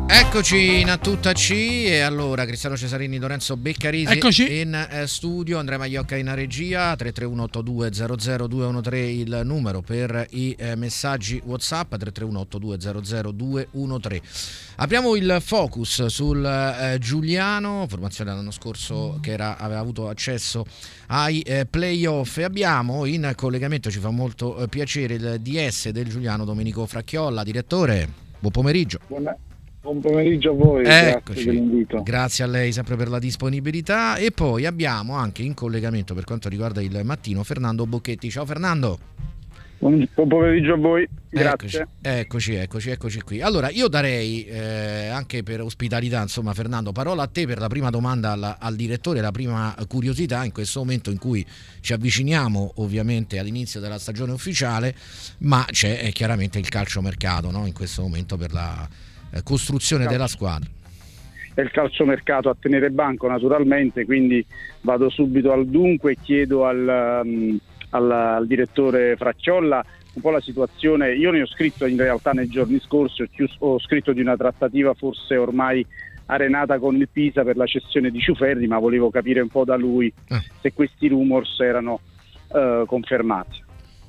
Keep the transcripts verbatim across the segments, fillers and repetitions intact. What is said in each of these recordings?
Eccoci in a tutta C e allora Cristiano Cesarini, Lorenzo Beccarisi Eccoci. in eh, studio, Andrea Magliocca in regia. Tre tre uno otto due zero zero due uno tre il numero per i eh, messaggi WhatsApp, tre tre uno otto due zero zero due uno tre. Apriamo il focus sul eh, Giuliano, formazione l'anno scorso che era, aveva avuto accesso ai eh, playoff, e abbiamo in collegamento, ci fa molto eh, piacere, il D S del Giuliano, Domenico Fracchiolla. Direttore, buon pomeriggio. Buona. Buon pomeriggio a voi, Eccoci. Grazie dell'invito. Grazie a lei sempre per la disponibilità. E poi abbiamo anche in collegamento, per quanto riguarda il mattino, Fernando Bocchetti. Ciao Fernando. Buon, buon pomeriggio a voi, grazie. Eccoci, eccoci, eccoci, eccoci qui. Allora io darei, eh, anche per ospitalità, insomma, Fernando, parola a te per la prima domanda al, al direttore, la prima curiosità in questo momento in cui ci avviciniamo ovviamente all'inizio della stagione ufficiale, ma c'è eh, chiaramente il calciomercato, no? In questo momento per la eh, costruzione Calcio. della squadra. È il calciomercato a tenere banco, naturalmente, quindi vado subito al dunque e chiedo al... Um, Al, al direttore Fracchiolla un po' la situazione. Io ne ho scritto in realtà nei giorni scorsi, ho, chiuso, ho scritto di una trattativa forse ormai arenata con il Pisa per la cessione di Ciuferri, ma volevo capire un po' da lui eh. se questi rumors erano uh, confermati.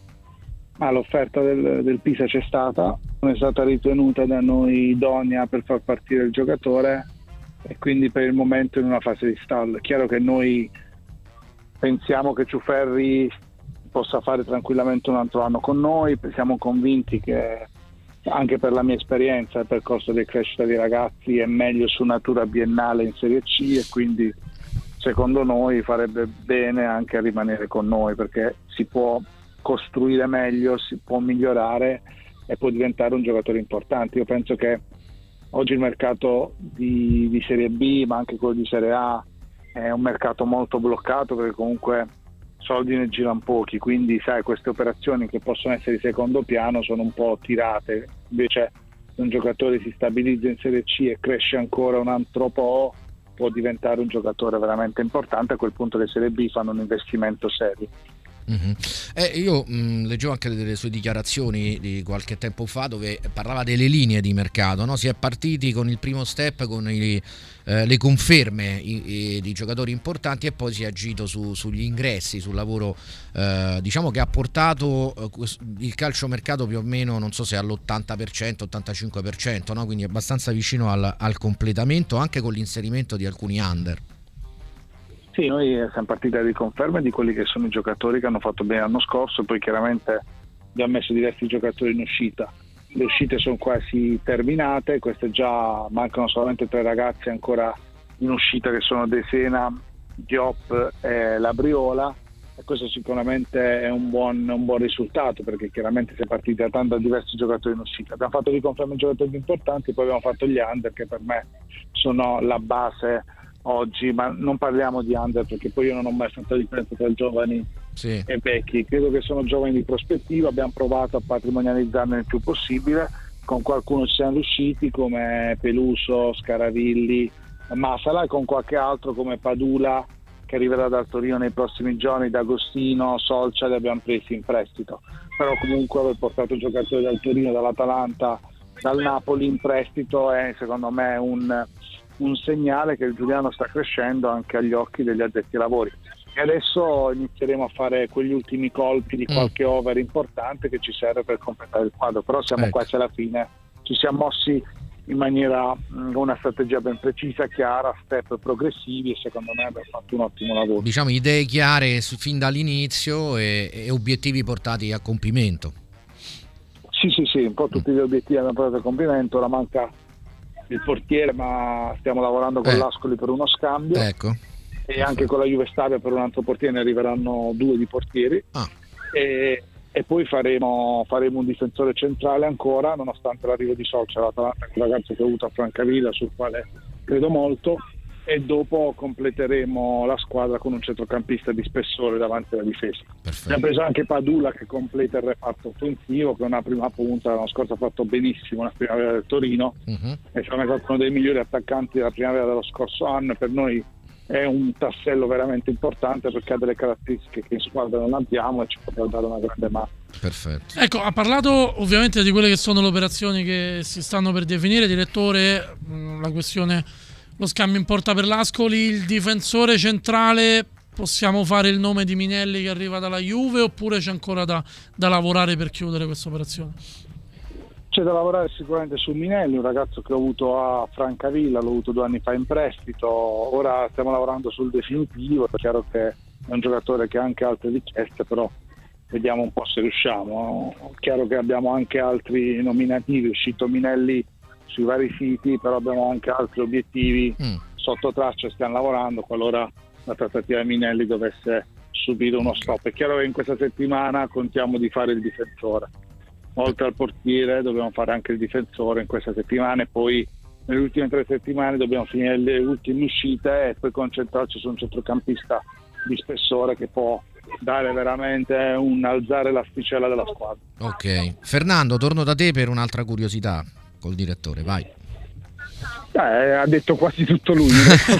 Ma l'offerta del, del Pisa c'è stata, non è stata ritenuta da noi idonea per far partire il giocatore e quindi per il momento è in una fase di stallo. È chiaro che noi pensiamo che Ciuferri possa fare tranquillamente un altro anno con noi, siamo convinti che anche per la mia esperienza il percorso di crescita dei ragazzi è meglio su natura biennale in Serie C e quindi secondo noi farebbe bene anche a rimanere con noi, perché si può costruire meglio, si può migliorare e può diventare un giocatore importante. Io penso che oggi il mercato di, di Serie B ma anche quello di Serie A è un mercato molto bloccato, perché comunque soldi ne girano pochi, quindi sai, queste operazioni che possono essere di secondo piano sono un po' tirate. Invece se un giocatore si stabilizza in Serie C e cresce ancora un altro po', può diventare un giocatore veramente importante. A quel punto le Serie B fanno un investimento serio. Mm-hmm. Eh, io mh, leggevo anche delle sue dichiarazioni di qualche tempo fa dove parlava delle linee di mercato, no? Si è partiti con il primo step con i, eh, le conferme i, i, di giocatori importanti e poi si è agito su, sugli ingressi, sul lavoro eh, diciamo che ha portato eh, il calciomercato più o meno, non so se all'ottanta per cento, ottantacinque per cento, no? Quindi abbastanza vicino al, al completamento, anche con l'inserimento di alcuni under. Sì, noi siamo partiti da riconferme di quelli che sono i giocatori che hanno fatto bene l'anno scorso, poi chiaramente abbiamo messo diversi giocatori in uscita. Le uscite sono quasi terminate, queste già mancano solamente tre ragazzi ancora in uscita che sono De Sena, Diop e Labriola, e questo sicuramente è un buon, un buon risultato, perché chiaramente si è partiti da tanti diversi giocatori in uscita. Abbiamo fatto riconferme di giocatori importanti, poi abbiamo fatto gli under che per me sono la base oggi, ma non parliamo di under perché poi io non ho mai fatto la differenza tra giovani sì. e vecchi. Credo che sono giovani di prospettiva, abbiamo provato a patrimonializzarne il più possibile, con qualcuno ci siamo riusciti come Peluso, Scaravilli, Masala, e con qualche altro come Padula che arriverà dal Torino nei prossimi giorni, D'Agostino, Solcia li abbiamo presi in prestito, però comunque aver portato giocatori dal Torino, dall'Atalanta, dal Napoli in prestito è secondo me un un segnale che il Giuliano sta crescendo anche agli occhi degli addetti ai lavori. E adesso inizieremo a fare quegli ultimi colpi di qualche mm. over importante che ci serve per completare il quadro, però siamo ecco. quasi alla fine, ci siamo mossi in maniera, una strategia ben precisa, chiara, step progressivi, e secondo me abbiamo fatto un ottimo lavoro. Diciamo idee chiare su, fin dall'inizio e, e obiettivi portati a compimento. Sì, sì, sì, un po' tutti gli obiettivi abbiamo portato a compimento, ora manca il portiere, ma stiamo lavorando con eh. l'Ascoli per uno scambio ecco. e anche con la Juve Stabia per un altro portiere, ne arriveranno due di portieri ah. e, e poi faremo, faremo un difensore centrale ancora, nonostante l'arrivo di Solcia, l'Atalanta, un ragazzo che ho avuto a Francavilla sul quale credo molto, e dopo completeremo la squadra con un centrocampista di spessore davanti alla difesa. Perfetto. Abbiamo preso anche Padula che completa il reparto offensivo, che è una prima punta, l'anno scorso ha fatto benissimo la primavera del Torino uh-huh. e secondo me è stato uno dei migliori attaccanti della primavera dello scorso anno, e per noi è un tassello veramente importante perché ha delle caratteristiche che in squadra non abbiamo e ci può dare una grande mano. Perfetto. Ecco, ha parlato ovviamente di quelle che sono le operazioni che si stanno per definire, direttore, la questione, lo scambio in porta per l'Ascoli, il difensore centrale, possiamo fare il nome di Minelli che arriva dalla Juve oppure c'è ancora da, da lavorare per chiudere questa operazione? C'è da lavorare sicuramente su Minelli, un ragazzo che ho avuto a Francavilla, l'ho avuto due anni fa in prestito, ora stiamo lavorando sul definitivo, è chiaro che è un giocatore che ha anche altre richieste, però vediamo un po' se riusciamo. È chiaro che abbiamo anche altri nominativi, è uscito Minelli sui vari siti, però abbiamo anche altri obiettivi mm. sotto traccia, stiamo lavorando qualora la trattativa di Minelli dovesse subire uno stop. È chiaro che in questa settimana contiamo di fare il difensore, oltre al portiere dobbiamo fare anche il difensore in questa settimana e poi nelle ultime tre settimane dobbiamo finire le ultime uscite e poi concentrarci su un centrocampista di spessore che può dare veramente un alzare l'asticella della squadra. Ok, Fernando, torno da te per un'altra curiosità col direttore, vai. Eh, ha detto quasi tutto lui.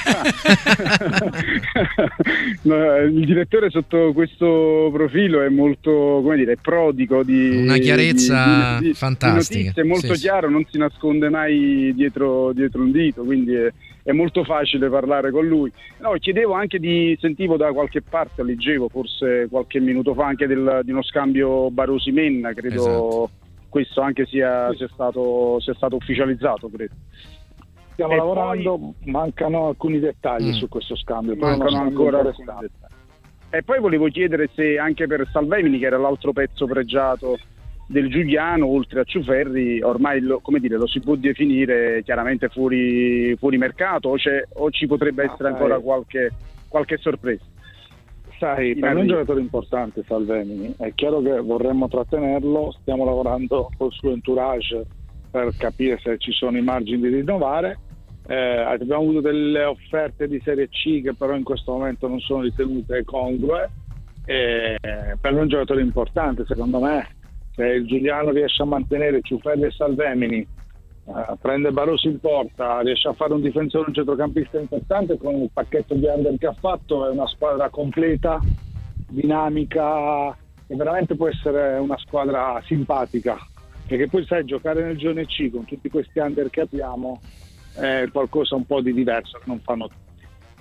No, il direttore sotto questo profilo è molto, come dire, prodigo di una chiarezza di, di, fantastica, di notizie, è molto sì, chiaro, sì. Non si nasconde mai dietro, dietro un dito, quindi è, è molto facile parlare con lui. No, chiedevo anche di, sentivo da qualche parte, leggevo forse qualche minuto fa anche del, di uno scambio Barosi-Menna, credo esatto. Questo anche sia, sia, stato, sia stato ufficializzato, credo. Stiamo e lavorando, poi mancano alcuni dettagli mm. su questo scambio, mancano ancora alcuni dettagli. E poi volevo chiedere se anche per Salvemini, che era l'altro pezzo pregiato del Giuliano, oltre a Ciuferri, ormai lo, come dire, lo si può definire chiaramente fuori, fuori mercato o, c'è, o ci potrebbe essere ah, ancora qualche, qualche sorpresa? Sai, per un giocatore importante Salvemini, è chiaro che vorremmo trattenerlo, stiamo lavorando col suo entourage per capire se ci sono i margini di rinnovare. Eh, abbiamo avuto delle offerte di Serie C che però in questo momento non sono ritenute congrue. Eh, per un giocatore importante, secondo me, se il Giuliano riesce a mantenere Ciuferri e Salvemini, eh, prende Barosi in porta, riesce a fare un difensore, un centrocampista importante, con il pacchetto di under che ha fatto è una squadra completa, dinamica, e veramente può essere una squadra simpatica, perché poi sai, giocare nel girone C con tutti questi under che abbiamo è qualcosa un po' di diverso che non fanno tutti.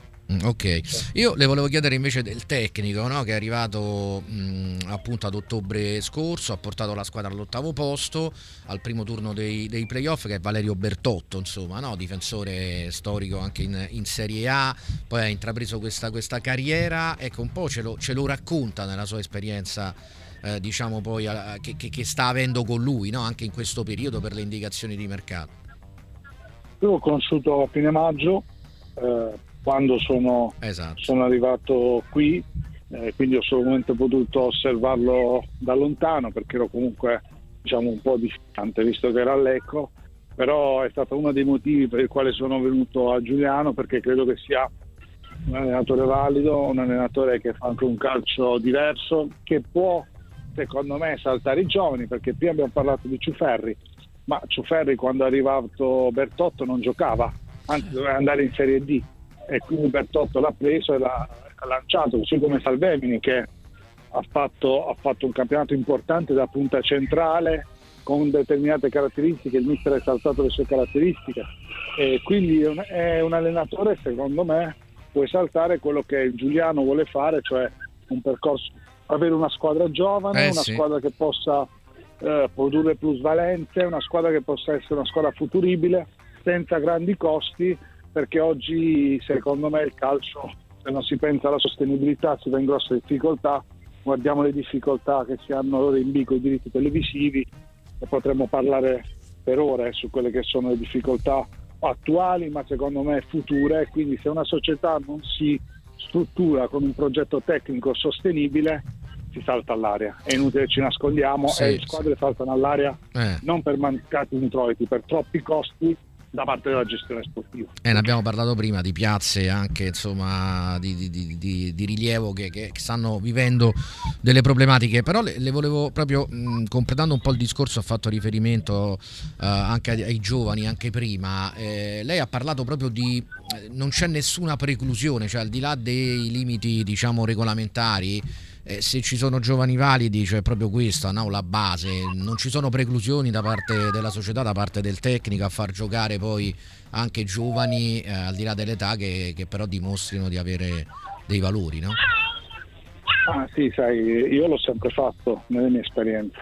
Ok, io le volevo chiedere invece del tecnico, no? Che è arrivato mh, appunto ad ottobre scorso, ha portato la squadra all'ottavo posto al primo turno dei, dei playoff, che è Valerio Bertotto, insomma, no? Difensore storico anche in, in Serie A, poi ha intrapreso questa, questa carriera, ecco, un po' ce lo, ce lo racconta nella sua esperienza, eh, diciamo poi a, che, che, che sta avendo con lui, no? Anche in questo periodo per le indicazioni di mercato. Io l'ho conosciuto a fine maggio, eh, quando sono, esatto. sono arrivato qui, eh, quindi ho solamente potuto osservarlo da lontano perché ero comunque, diciamo, un po' distante visto che era a Lecco, però è stato uno dei motivi per il quale sono venuto a Giuliano, perché credo che sia un allenatore valido, un allenatore che fa anche un calcio diverso, che può secondo me saltare i giovani, perché prima abbiamo parlato di Ciuferri, ma Ciuferri quando è arrivato Bertotto non giocava, anzi doveva andare in Serie D, e quindi Bertotto l'ha preso e l'ha, l'ha lanciato, così come Salvemini, che ha fatto, ha fatto un campionato importante da punta centrale con determinate caratteristiche, il mister ha esaltato le sue caratteristiche, e quindi è un, è un allenatore, secondo me, può esaltare quello che il Giuliano vuole fare, cioè un percorso, avere una squadra giovane, eh, una sì. squadra che possa eh, produrre plusvalenze, una squadra che possa essere una squadra futuribile senza grandi costi, perché oggi secondo me il calcio, se non si pensa alla sostenibilità, si va in grosse difficoltà. Guardiamo le difficoltà che si hanno ora in B con i diritti televisivi e potremmo parlare per ore su quelle che sono le difficoltà attuali, ma secondo me future, e quindi se una società non si struttura con un progetto tecnico sostenibile si salta all'aria, è inutile ci nascondiamo, sì, e le squadre sì. saltano all'aria eh. non per mancati introiti, per troppi costi da parte della gestione sportiva. Eh, ne abbiamo parlato prima di piazze anche, insomma, di, di, di, di rilievo che, che stanno vivendo delle problematiche, però le, le volevo proprio, mh, completando un po' il discorso, ha fatto riferimento uh, anche ai, ai giovani, anche prima, eh, lei ha parlato proprio di eh, non c'è nessuna preclusione, cioè al di là dei limiti, diciamo, regolamentari, eh, se ci sono giovani validi, cioè proprio questa, no? La base, non ci sono preclusioni da parte della società, da parte del tecnico a far giocare poi anche giovani eh, al di là dell'età che, che però dimostrino di avere dei valori, no? Ah sì, sai, io l'ho sempre fatto nelle mie esperienze.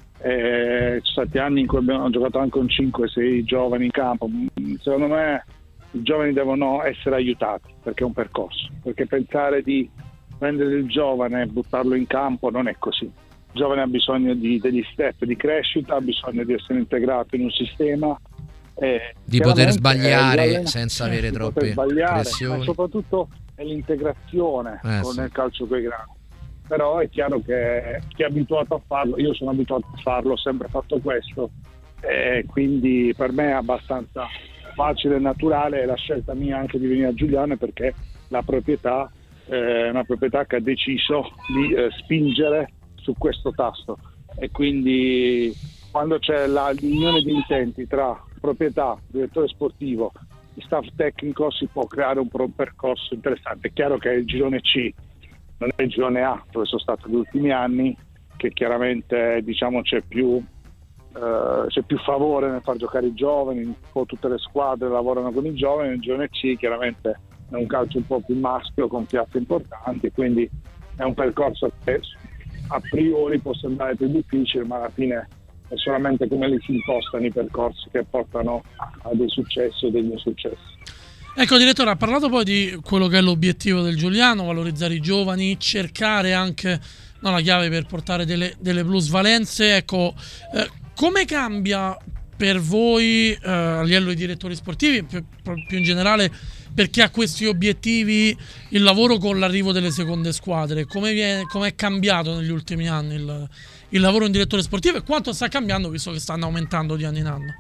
Eh, ci sono stati anni in cui abbiamo giocato anche con cinque sei giovani in campo. Secondo me i giovani devono essere aiutati perché è un percorso, perché pensare di prendere il giovane e buttarlo in campo non è così. Il giovane ha bisogno di degli step di crescita, ha bisogno di essere integrato in un sistema, eh, di poter sbagliare allena, senza avere di troppe poter sbagliare, pressioni, ma soprattutto è l'integrazione eh, con sì. il calcio coi grani. Però è chiaro che chi è abituato a farlo, io sono abituato a farlo, ho sempre fatto questo, e quindi per me è abbastanza facile e naturale la scelta mia anche di venire a Giugliano, perché la proprietà è una proprietà che ha deciso di eh, spingere su questo tasto, e quindi quando c'è la l'unione di intenti tra proprietà, direttore sportivo e staff tecnico si può creare un, pro- un percorso interessante. È chiaro che il girone C non è il girone A dove sono stato negli ultimi anni, che chiaramente diciamo c'è più eh, c'è più favore nel far giocare i giovani, un po' tutte le squadre lavorano con i giovani. Nel girone C chiaramente è un calcio un po' più maschio con piazze importanti, quindi è un percorso che a priori può sembrare più difficile, ma alla fine è solamente come li si impostano i percorsi che portano a dei successi o degli insuccessi. Ecco, direttore, ha parlato poi di quello che è l'obiettivo del Giuliano, valorizzare i giovani, cercare anche no, la chiave per portare delle, delle plusvalenze. Ecco, eh, come cambia per voi eh, a livello di direttori sportivi, più, più in generale per chi ha questi obiettivi, il lavoro con l'arrivo delle seconde squadre? Come viene, come è cambiato negli ultimi anni il, il lavoro in direttore sportivo e quanto sta cambiando visto che stanno aumentando di anno in anno?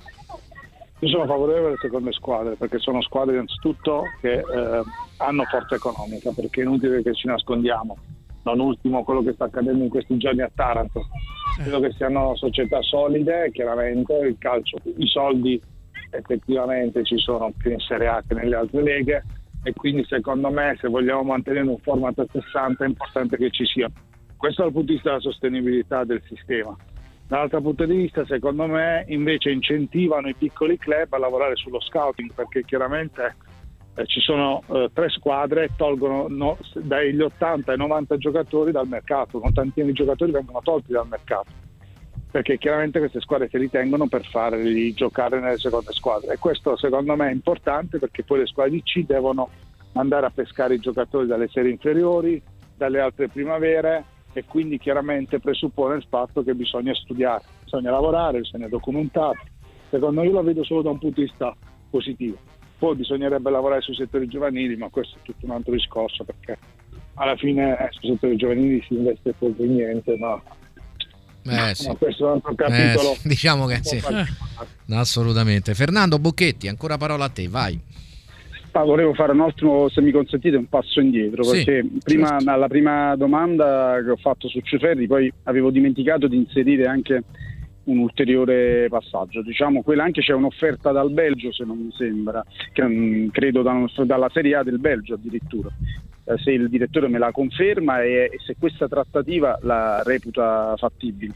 Io sono favorevole alle seconde squadre perché sono squadre innanzitutto che eh, hanno forza economica, perché è inutile che ci nascondiamo. Non ultimo quello che sta accadendo in questi giorni a Taranto. Credo che siano società solide, chiaramente il calcio, i soldi effettivamente ci sono più in Serie A che nelle altre leghe, e quindi secondo me se vogliamo mantenere un format a sessanta è importante che ci sia. Questo dal punto di vista della sostenibilità del sistema. Dall'altro punto di vista, secondo me, invece incentivano i piccoli club a lavorare sullo scouting, perché chiaramente eh, ci sono eh, tre squadre e tolgono no, dagli ottanta ai novanta giocatori dal mercato, con tantini giocatori vengono tolti dal mercato, perché chiaramente queste squadre si ritengono per farli giocare nelle seconde squadre, e questo secondo me è importante perché poi le squadre di C devono andare a pescare i giocatori dalle serie inferiori, dalle altre primavere, e quindi chiaramente presuppone il fatto che bisogna studiare, bisogna lavorare, bisogna documentare. Secondo me, io lo vedo solo da un punto di vista positivo. Poi bisognerebbe lavorare sui settori giovanili, ma questo è tutto un altro discorso, perché alla fine eh, sui settori giovanili si investe poco e niente, ma, eh, sì. ma questo è un altro capitolo. Eh, diciamo che sì. Assolutamente. Fernando Bocchetti, ancora parola a te, vai. Ah, volevo fare un attimo, se mi consentite, un passo indietro, sì, perché prima, certo. alla prima domanda che ho fatto su Ciuferri, poi avevo dimenticato di inserire anche un ulteriore passaggio. Diciamo, quella anche c'è un'offerta dal Belgio, se non mi sembra, che, credo da, dalla Serie A del Belgio addirittura. Eh, se il direttore me la conferma e, e se questa trattativa la reputa fattibile.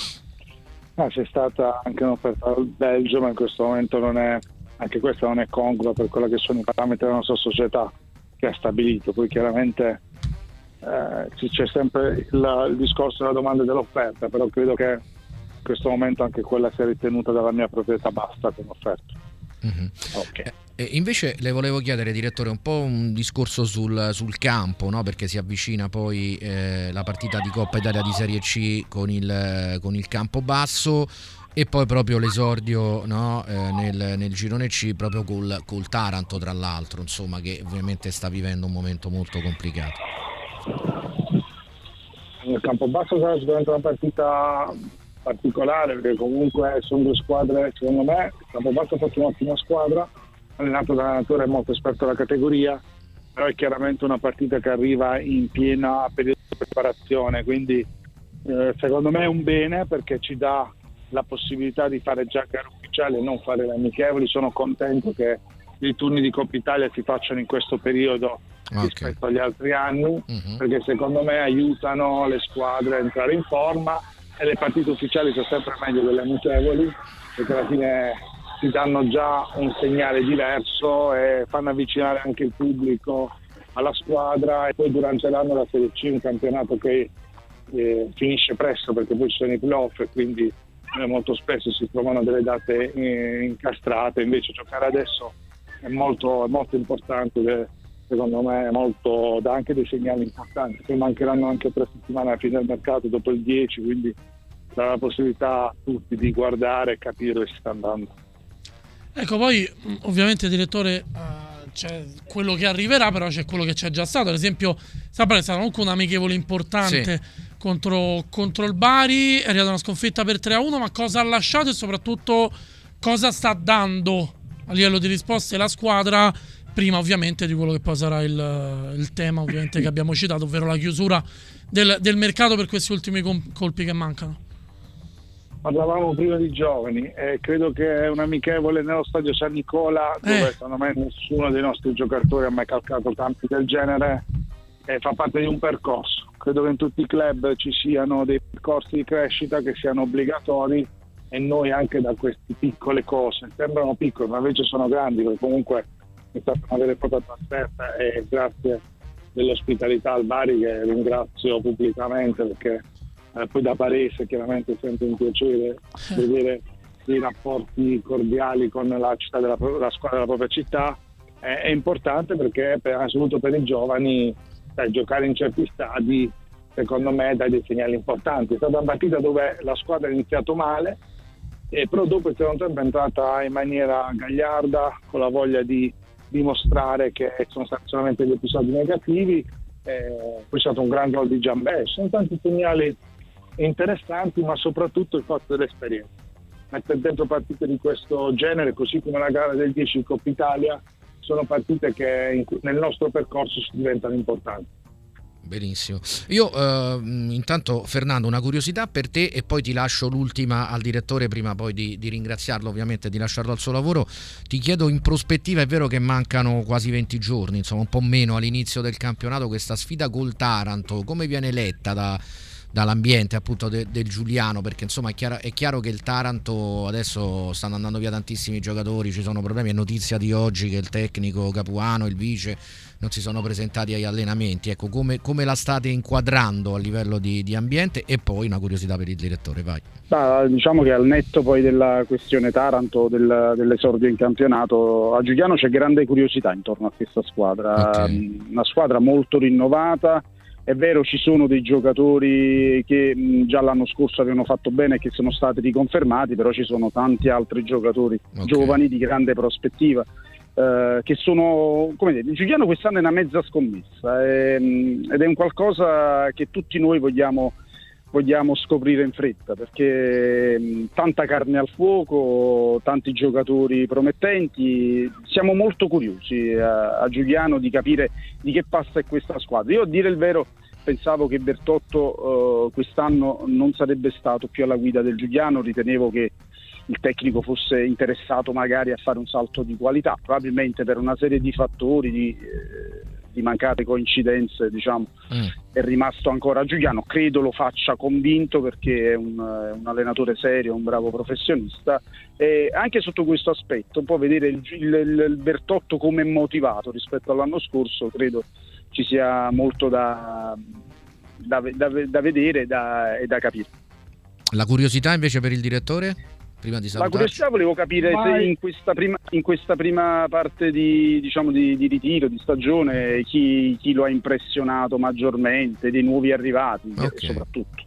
Ah, c'è stata anche un'offerta dal Belgio, ma in questo momento non è... anche questa non è congrua per quello che sono i parametri della nostra società che ha stabilito. Poi chiaramente eh, c'è sempre il, il discorso della domanda e dell'offerta, però credo che in questo momento anche quella sia ritenuta dalla mia proprietà basta come offerta. Mm-hmm. Okay. E invece le volevo chiedere, direttore, un po' un discorso sul, sul campo, no? Perché si avvicina poi eh, la partita di Coppa Italia di Serie C con il, con il campo basso, e poi proprio l'esordio, no, eh, nel, nel girone C proprio col, col Taranto, tra l'altro, insomma, che ovviamente sta vivendo un momento molto complicato. Il Campobasso sarà sicuramente una partita particolare, perché comunque sono due squadre, secondo me il Campobasso ha fatto un'ottima squadra, allenato da un allenatore molto esperto della categoria, però è chiaramente una partita che arriva in piena periodo di preparazione, quindi eh, secondo me è un bene, perché ci dà la possibilità di fare già gare ufficiali e non fare le amichevoli. Sono contento che i turni di Coppa Italia si facciano in questo periodo okay. rispetto agli altri anni, uh-huh. perché secondo me aiutano le squadre a entrare in forma, e le partite ufficiali sono sempre meglio delle amichevoli, perché alla fine ti danno già un segnale diverso e fanno avvicinare anche il pubblico alla squadra. E poi durante l'anno la Serie C è un campionato che eh, finisce presto, perché poi ci sono i playoff e quindi eh, molto spesso si trovano delle date eh, incastrate. Invece giocare adesso è molto, è molto importante, ed è, secondo me è molto, dà anche dei segnali importanti. Poi mancheranno anche tre settimane alla fine del mercato, dopo il dieci, quindi dà la possibilità a tutti di guardare e capire dove si sta andando. Ecco, poi ovviamente direttore, uh, c'è quello che arriverà, però c'è quello che c'è già stato. Ad esempio Sabato è stato comunque un amichevole importante, sì. contro, contro il Bari, è arrivata una sconfitta per tre a uno, ma cosa ha lasciato e soprattutto cosa sta dando a livello di risposte la squadra, prima ovviamente di quello che poi sarà il, il tema ovviamente che abbiamo citato, ovvero la chiusura del, del mercato per questi ultimi colpi che mancano. Parlavamo prima di giovani e credo che è un amichevole nello stadio San Nicola, dove eh. secondo me nessuno dei nostri giocatori ha mai calcato campi del genere, e fa parte di un percorso. Credo che in tutti i club ci siano dei percorsi di crescita che siano obbligatori, e noi anche da queste piccole cose, sembrano piccole ma invece sono grandi, perché comunque è stata una vera e propria trasferta, e grazie dell'ospitalità al Bari, che ringrazio pubblicamente, perché Eh, poi da Varese chiaramente è sempre un piacere vedere dei rapporti cordiali con la città della la squadra della propria città. Eh, è importante perché per, soprattutto per i giovani, eh, giocare in certi stadi secondo me dà dei segnali importanti. È stata una partita dove la squadra ha iniziato male, eh, però dopo è sempre entrata in maniera gagliarda, con la voglia di dimostrare che sono stati solamente gli episodi negativi. Eh, poi è stato un gran gol di Giambè. Sono tanti segnali interessanti, ma soprattutto il fatto dell'esperienza. Mettere dentro partite di questo genere, così come la gara del dieci in Coppa Italia, sono partite che in, nel nostro percorso diventano importanti. Benissimo. Io eh, intanto, Fernando, una curiosità per te e poi ti lascio l'ultima al direttore, prima poi di, di ringraziarlo ovviamente, di lasciarlo al suo lavoro. Ti chiedo, in prospettiva, è vero che mancano quasi venti giorni, insomma un po' meno all'inizio del campionato, questa sfida col Taranto come viene letta da dall'ambiente appunto de, del Giuliano? Perché insomma è chiaro, è chiaro che il Taranto adesso stanno andando via tantissimi giocatori, ci sono problemi. È notizia di oggi che il tecnico Capuano e il vice non si sono presentati agli allenamenti. Ecco, come, come la state inquadrando a livello di, di ambiente? E poi una curiosità per il direttore, vai. Bah, diciamo che al netto poi della questione Taranto, del, dell'esordio in campionato, a Giuliano c'è grande curiosità intorno a questa squadra. Okay. Una squadra molto rinnovata. È vero, ci sono dei giocatori che mh, già l'anno scorso avevano fatto bene e che sono stati riconfermati, però ci sono tanti altri giocatori okay. giovani di grande prospettiva, eh, che sono, come dire, Giuliano quest'anno è una mezza scommessa, è, mh, ed è un qualcosa che tutti noi vogliamo, vogliamo scoprire in fretta, perché mh, tanta carne al fuoco, tanti giocatori promettenti. Siamo molto curiosi a, a Giuliano di capire di che passa è questa squadra. Io, a dire il vero, pensavo che Bertotto uh, quest'anno non sarebbe stato più alla guida del Giuliano. Ritenevo che il tecnico fosse interessato magari a fare un salto di qualità, probabilmente per una serie di fattori, di, eh, di mancate coincidenze, diciamo, mm. è rimasto ancora Giuliano. Credo lo faccia convinto, perché è un, un allenatore serio, un bravo professionista, e anche sotto questo aspetto un po' vedere il, il, il Bertotto come è motivato rispetto all'anno scorso, credo ci sia molto da, da, da, da vedere da, e da capire. La curiosità invece per il direttore? Prima di la curiosità, volevo capire se in questa prima, in questa prima parte di, diciamo, di, di ritiro, di stagione, chi, chi lo ha impressionato maggiormente, dei nuovi arrivati, okay. soprattutto.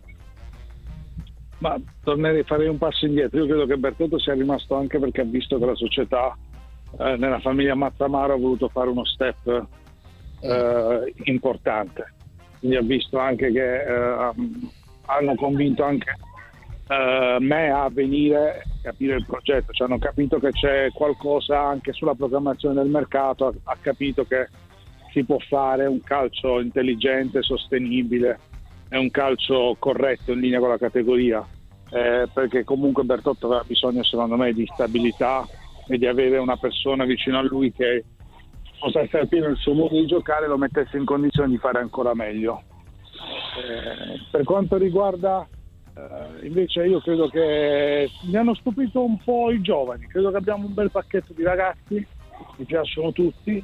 Ma tornerei, farei un passo indietro. Io credo che Bertotto sia rimasto anche perché ha visto che la società eh, nella famiglia Mazzamaro ha voluto fare uno step eh, importante, quindi ha visto anche che eh, hanno convinto anche Uh, me a venire, capire il progetto, cioè hanno capito che c'è qualcosa anche sulla programmazione del mercato, ha, ha capito che si può fare un calcio intelligente, sostenibile, è un calcio corretto in linea con la categoria, eh, perché comunque Bertotto aveva bisogno, secondo me, di stabilità e di avere una persona vicino a lui che spostasse al pieno il suo modo di giocare, lo mettesse in condizione di fare ancora meglio. Eh, per quanto riguarda eh, invece, io credo che mi hanno stupito un po' i giovani, credo che abbiamo un bel pacchetto di ragazzi, mi piacciono tutti,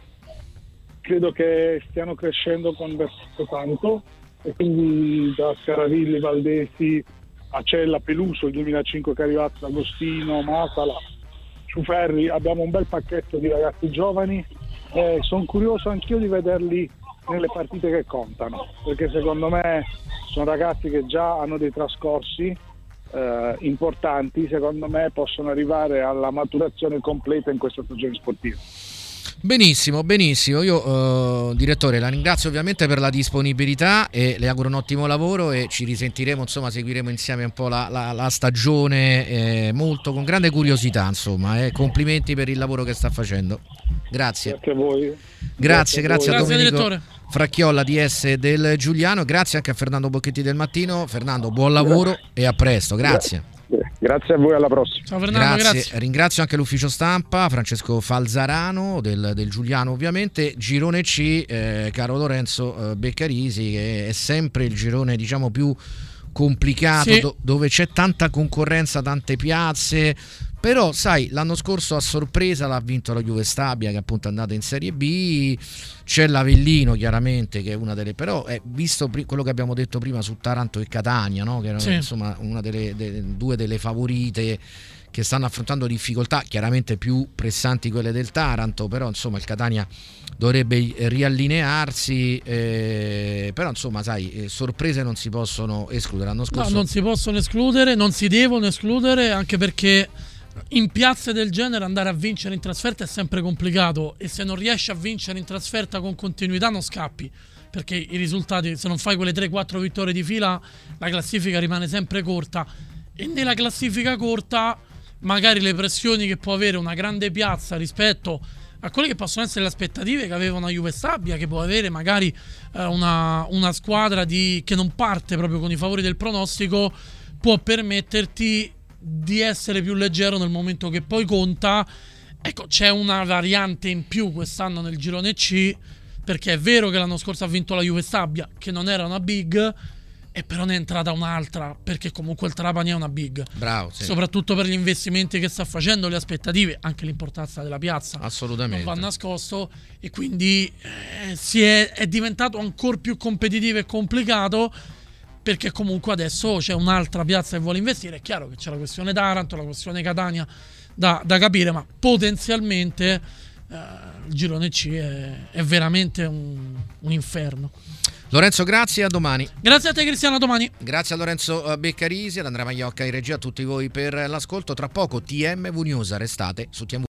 credo che stiano crescendo con verso tanto, e quindi da Scaravilli, Valdesi, Acella, Peluso, il duemilacinque che è arrivato, Agostino, Masala, Ciuferri, abbiamo un bel pacchetto di ragazzi giovani e sono curioso anch'io di vederli nelle partite che contano, perché secondo me sono ragazzi che già hanno dei trascorsi eh, importanti, secondo me possono arrivare alla maturazione completa in questa stagione sportiva. Benissimo, benissimo. Io, eh, direttore, la ringrazio ovviamente per la disponibilità e le auguro un ottimo lavoro, e ci risentiremo, insomma, seguiremo insieme un po' la, la, la stagione eh, molto con grande curiosità, insomma, eh. Complimenti per il lavoro che sta facendo. Grazie. Grazie a voi. Grazie, grazie, grazie a Domenico direttore. Fracchiolla D S del Giuliano, grazie anche a Fernando Bocchetti del Mattino. Fernando, buon lavoro grazie. E a presto, grazie. Grazie a voi, alla prossima. Ciao Fernando, grazie. grazie. Ringrazio anche l'ufficio stampa, Francesco Falzarano del, del Giuliano ovviamente. Girone C, eh, caro Lorenzo eh, Beccarisi, che è sempre il girone, diciamo, più complicato, sì. do, dove c'è tanta concorrenza, tante piazze. Però sai, l'anno scorso a sorpresa l'ha vinto la Juve Stabia, che appunto è andata in Serie B. C'è l'Avellino chiaramente, che è una delle, però è visto quello che abbiamo detto prima su Taranto e Catania, no? Che erano sì. insomma una delle, delle due delle favorite che stanno affrontando difficoltà chiaramente più pressanti quelle del Taranto, però insomma il Catania dovrebbe riallinearsi, eh, però insomma sai, eh, sorprese non si possono escludere. L'anno scorso no, non si possono escludere, non si devono escludere, anche perché in piazze del genere andare a vincere in trasferta è sempre complicato, e se non riesci a vincere in trasferta con continuità non scappi, perché i risultati, se non fai quelle tre quattro vittorie di fila, la classifica rimane sempre corta, e nella classifica corta magari le pressioni che può avere una grande piazza rispetto a quelle che possono essere le aspettative che aveva una Juve Stabia, che può avere magari eh, una, una squadra di, che non parte proprio con i favori del pronostico, può permetterti di essere più leggero nel momento che poi conta. Ecco, c'è una variante in più quest'anno nel girone C, perché è vero che l'anno scorso ha vinto la Juve Stabia, che non era una big, e però ne è entrata un'altra, perché comunque il Trapani è una big. Bravo, sì. Soprattutto per gli investimenti che sta facendo, le aspettative, anche l'importanza della piazza assolutamente non va nascosto, e quindi eh, si è, è diventato ancora più competitivo e complicato, perché comunque adesso c'è un'altra piazza che vuole investire. È chiaro che c'è la questione Taranto, la questione Catania da, da capire, ma potenzialmente eh, il girone C è, è veramente un, un inferno. Lorenzo, grazie, a domani. Grazie a te Cristiano, a domani. Grazie a Lorenzo Beccarisi, ad Andrea Magliocca in regia, a tutti voi per l'ascolto. Tra poco T M V News, restate su T M V.